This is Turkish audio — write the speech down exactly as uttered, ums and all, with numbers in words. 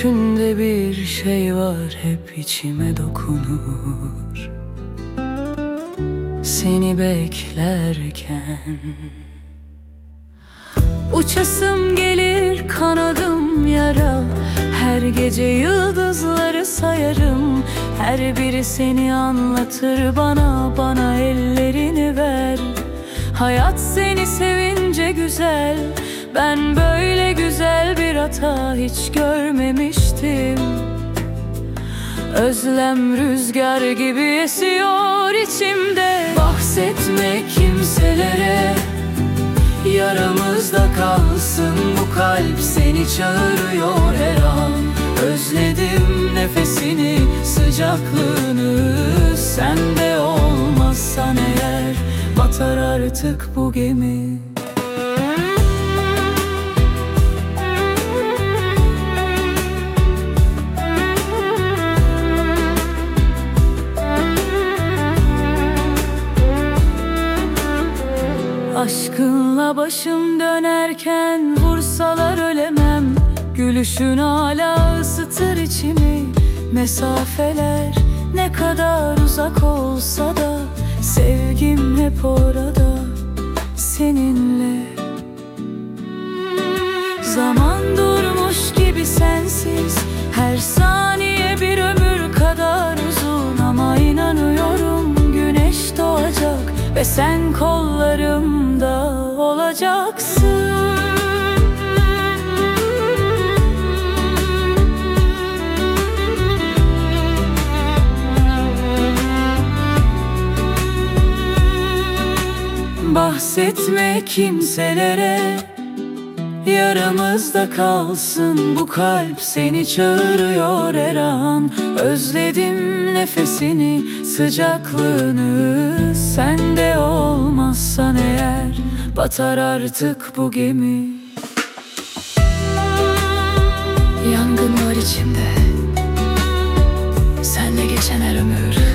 gülüşünde bir şey var, hep içime dokunur. Seni beklerken uçasım gelir, kanadım yara. Her gece yıldızları sayarım, her biri seni anlatır bana. Bana ellerini ver, hayat seni sevince güzel. Ben böyle güzel bir hata hiç görmemiştim. Özlem rüzgar gibi esiyor içimde. Bahsetme kimselere, yaramızda kalsın bu kalp, seni çağırıyor her an. Özledim nefesini, sıcaklığını. Sende olmazsan eğer, batar artık bu gemi. Aşkınla başım dönerken vursalar ölemem. Gülüşün hala ısıtır içimi. Mesafeler ne kadar uzak olsa da sevgim hep orada seninle. Zaman durmuş gibi sensiz, her saniye bir ömür kadar uzun. Ama inanıyorum güneş doğacak ve sen kollarımda olacaksın. Bahsetme kimselere, yaramızda kalsın bu kalp, seni çağırıyor her an. Özledim nefesini, sıcaklığını. Sende olmazsan eğer, batar artık bu gemi. Yangın var içimde, senle geçen her ömür.